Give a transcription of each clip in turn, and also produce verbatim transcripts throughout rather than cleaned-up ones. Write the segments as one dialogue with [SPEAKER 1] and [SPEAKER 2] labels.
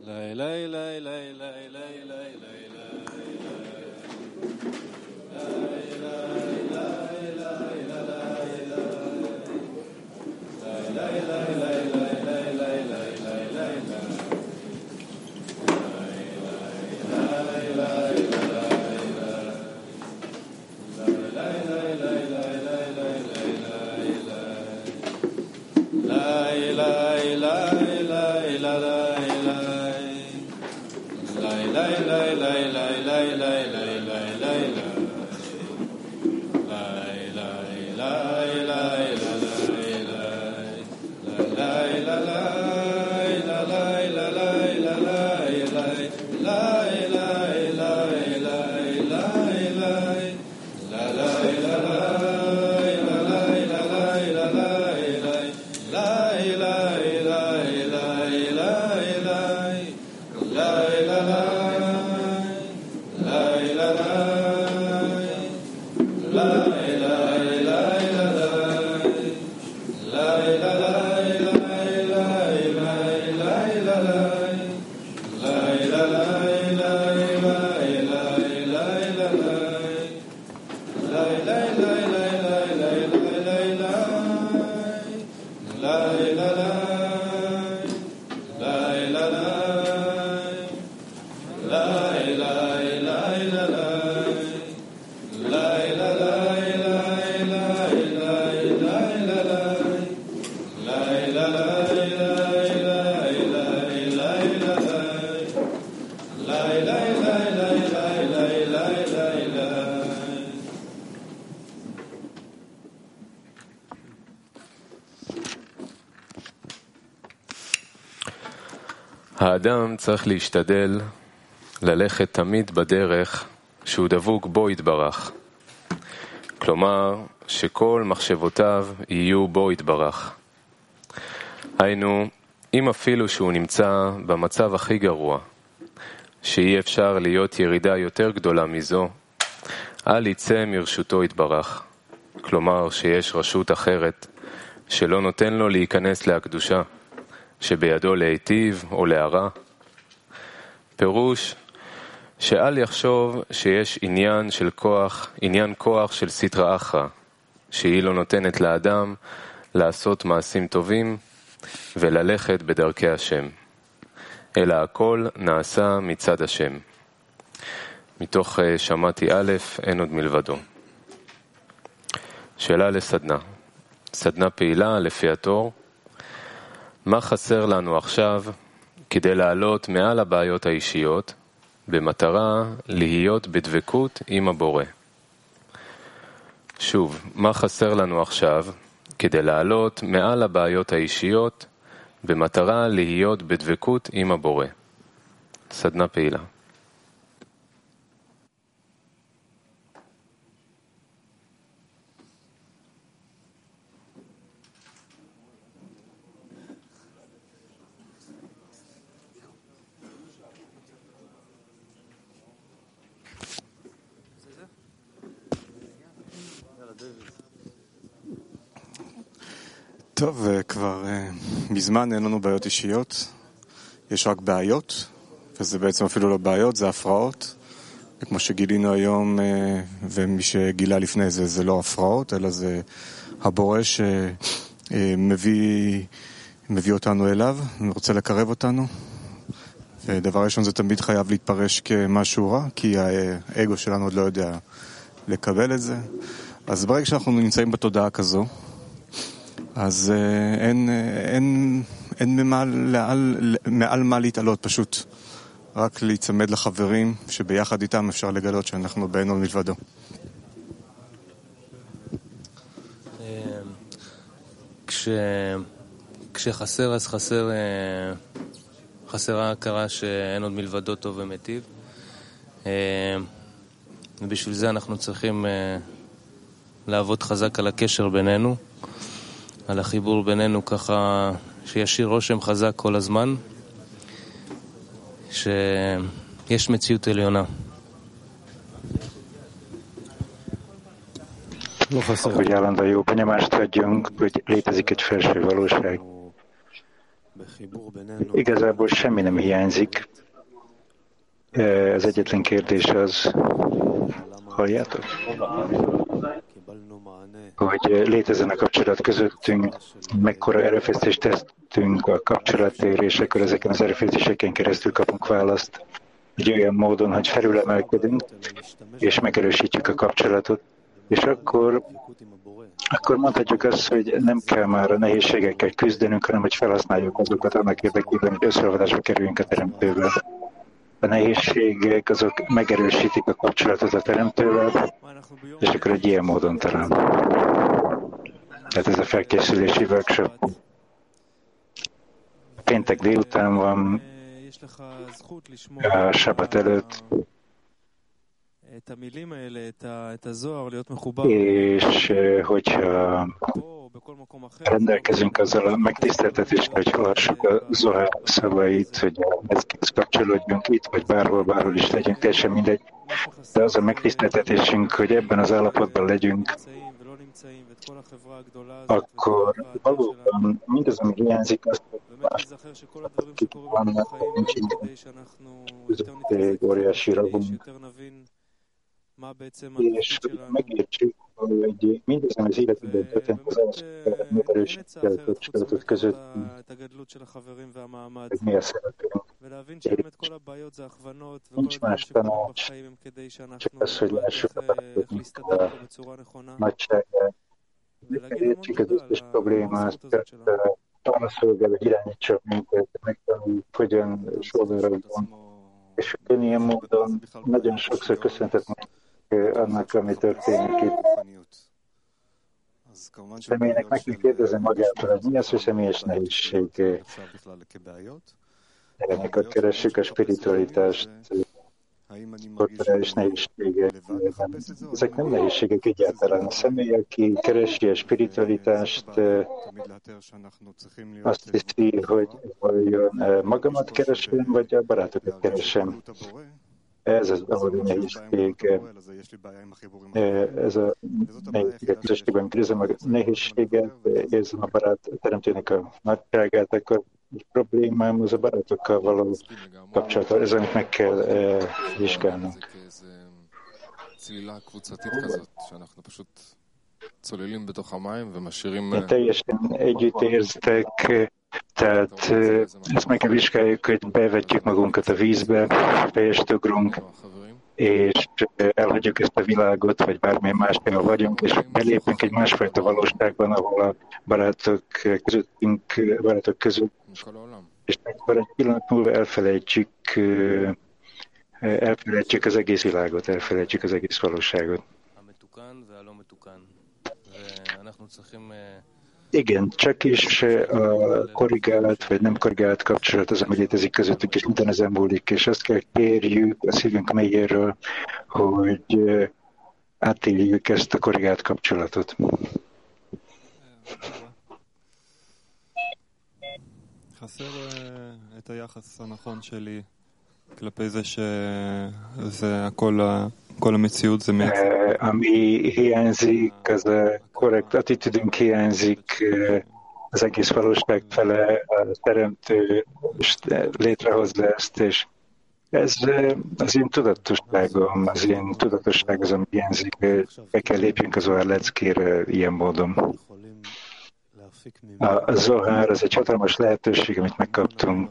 [SPEAKER 1] האדם צריך להשתדל ללכת תמיד בדרך שהוא דבוק בו יתברך. כלומר, שכל מחשבותיו יהיו בו יתברך. היינו, אם אפילו שהוא נמצא במצב הכי גרוע, שאי אפשר להיות ירידה יותר גדולה מזו, אל יצא מרשותו יתברך. כלומר, שיש רשות אחרת שלא נותן לו להיכנס להקדושה, שבידו להיטיב או להרע. פירוש שאל יחשוב שיש עניין של כוח, עניין כוח של סטרא אחרא, שהיא לא נותנת לאדם לעשות מעשים טובים וללכת בדרכי השם, אלא הכל נעשה מצד השם. מתוך שמעתי א', אין עוד מלבדו. שאלה לסדנה. סדנה פעילה לפי התור. מה חסר לנו עכשיו כדי לעלות מעל הבעיות האישיות במטרה להיות בדבקות עם הבורא? שוב, מה חסר לנו עכשיו כדי לעלות מעל הבעיות האישיות במטרה להיות בדבקות עם הבורא? סדנה פעילה.
[SPEAKER 2] טוב, כבר מזמן אין לנו בעיות אישיות, יש רק בעיות, וזה בעצם אפילו לא בעיות, זה הפרעות. כמו שגילינו היום, ומי שגילה לפני זה, זה לא הפרעות, אלא זה הבורא שמביא מביא אותנו אליו, ורוצה לקרב אותנו. ודבר ראשון, זה תמיד חייב להתפרש כמשהו רע, כי האגו שלנו עוד לא יודע לקבל את זה. אז ברגע שאנחנו נמצאים בתודעה כזו, אז אין, אין, אין ממעל, מעל, מעל מה להתעלות, פשוט רק להצמד לחברים שביחד איתם אפשר לגלות שאנחנו באין עוד מלבדו.
[SPEAKER 3] כש, כשחסר אז חסר, חסרה הכרה שאין עוד מלבדו טוב ומטיב, ובשביל זה אנחנו צריכים לעבוד חזק על הקשר בינינו, על החיבור בינינו, ככה שישיר רושם חזק כל הזמן שיש מציאות עליונה.
[SPEAKER 4] Hogy állandó jó benyomást adjunk, hogy létezik egy felső valóság. Igazából semmi nem hiányzik. Az egyetlen kérdés az, halljátok, hogy létezzen a kapcsolat közöttünk, mekkora erőfeszítést tettünk a kapcsolatért, és akkor ezeken az erőfeszítéseken keresztül kapunk választ egy olyan módon, hogy felülemelkedünk, és megerősítjük a kapcsolatot, és akkor, akkor mondhatjuk azt, hogy nem kell már a nehézségekkel küzdenünk, hanem hogy felhasználjuk azokat annak érdekében, hogy összeolvadásba kerüljünk a Teremtővel. A nehézségek azok megerősítik a kapcsolatot a Teremtővel, és akkor egy ilyen módon talán. Tehát ez a felkészülési workshop. Péntek délután van, a sabbat előtt, és hogyha rendelkezünk azzal a megtiszteltetéssel, hogy hallassuk a Zohar szavait, hogy ezekhez kapcsolódjunk itt, vagy bárhol, bárhol is legyünk, teljesen mindegy. De az a megtiszteltetésünk, hogy ebben az állapotban legyünk, akkor valóban mindaz, ami hiányzik, azt akik vannak, nincs óriási ragunk, és megértsük, hogy mindazon az életünkben történt az az, hogy megerősítjük a kapcsolatot között, hogy mi a szerepünk. Nincs más tanács, csak az, hogy lássuk a nagyságát. Megértsük az összes problémát, tanulszolgál, hogy irányítsak minket, megtanuljuk, hogyan sorolódjon. És ilyen módon nagyon sokszor köszöntet annak, ami történik itt. Személynek meg kell kérdezni magától, hogy mi az, hogy személyes nehézség. Amikor keressük a spiritualitást, korporális nehézségek. Ezek nem nehézségek egyáltalán. A személy, aki keresi a spiritualitást, azt hiszi, hogy vajon magamat keresem, vagy a barátokat keresem. Ez az valódi nehézség. Ez a nehézség a közösségben, amikor érzem a nehézséget, érzem a barát teremtőnek a nagyságát, akkor egy problémám az a barátokkal való kapcsolatban. Ez, amit meg kell uh, vizsgálnunk. Teljesen együtt érztek, tehát uh, ezt meg kell vizsgáljuk, hogy bevetjük magunkat a vízbe, fejest ugrunk, és elhagyjuk ezt a világot, vagy bármilyen máshol vagyunk, és belépünk egy másfajta valóságban, ahol a barátok közöttünk, barátok között, és akkor egy pillanat múlva elfelejtjük, elfelejtjük az egész világot, elfelejtjük az egész valóságot. Igen, csak is a korrigált vagy nem korrigált kapcsolat az, ami létezik közöttük, és minden ezen múlik, és azt kell kérjük a szívünk mélyéről, hogy átéljük ezt a korrigált kapcsolatot. Ami hiányzik, az a korrekt attitűdünk hiányzik, az egész valóság fele, a teremtő létrehozza ezt, és ez az én tudatosságom, az én tudatosság az, ami hiányzik, be kell lépjünk az Zohar leckére ilyen módon. A Zohar az egy hatalmas lehetőség, amit megkaptunk.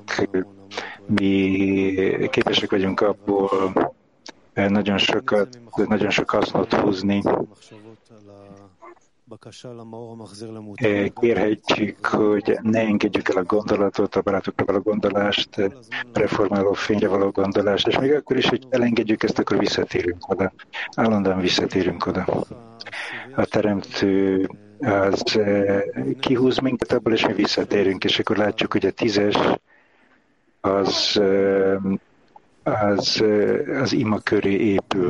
[SPEAKER 4] Mi képesek vagyunk abból nagyon sokat, nagyon sok hasznot húzni. Kérhetjük, hogy ne engedjük el a gondolatot, a barátokra való gondolást, a reformáló fényre való gondolást, és még akkor is, hogy elengedjük ezt, akkor visszatérünk oda. Állandóan visszatérünk oda. A teremtő az kihúz minket abból, és mi visszatérünk, és akkor látjuk, hogy a tízes az, az, az ima köré épül.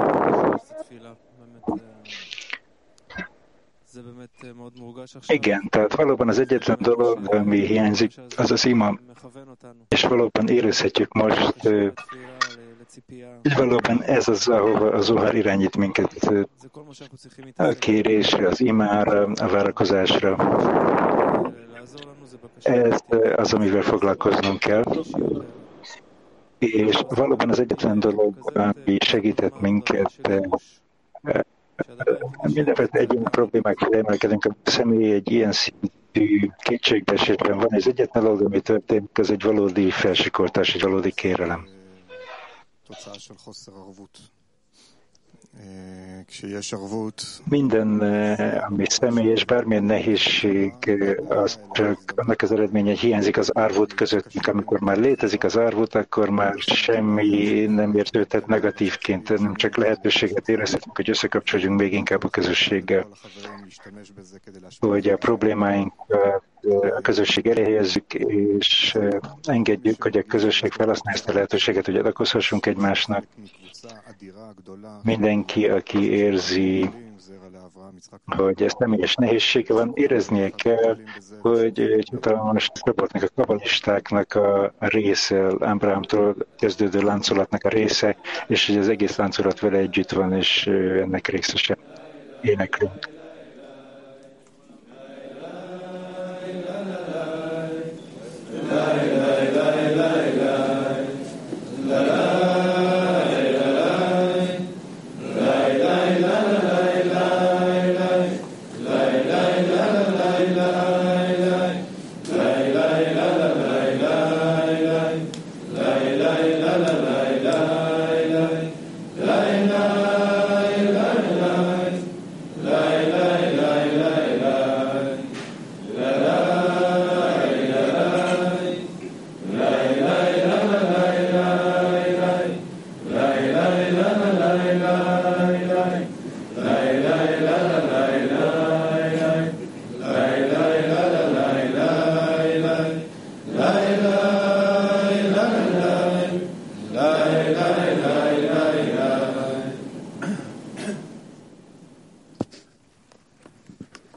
[SPEAKER 4] Igen, tehát valóban az egyetlen dolog, ami hiányzik, az az ima, és valóban érezhetjük most Így valóban ez az, ahova az Zohar irányít minket, a kérésre, az imára, a várakozásra. Ez az, amivel foglalkoznunk kell. És valóban az egyetlen dolog, ami segített minket, mindenféle egyéni problémákra emelkedünk, a személy egy ilyen szintű kétségbeesésben van. Ez egyetlen dolog, ami történik, ez egy valódi felsikoltás, egy valódi kérelem. Minden, ami személyes, bármilyen nehézség, az csak annak az eredménye, hogy hiányzik az árvút közöttünk. Amikor már létezik az árvút, akkor már semmi nem érződhet negatívként, nem csak lehetőséget érezhetünk, hogy összekapcsoljunk még inkább a közösséggel, hogy a problémáinkat a közösség elé helyezzük, és engedjük, hogy a közösség felhasználja ezt a lehetőséget, hogy adakozhassunk egymásnak. Mindenki, aki érzi, hogy ez személyes nehézsége van, éreznie kell, hogy egy hatalmas csoportnak, a kabalistáknak a része, Ábrahámtól kezdődő láncolatnak a része, és hogy az egész láncolat vele együtt van, és ennek részesen éneklünk.
[SPEAKER 5] La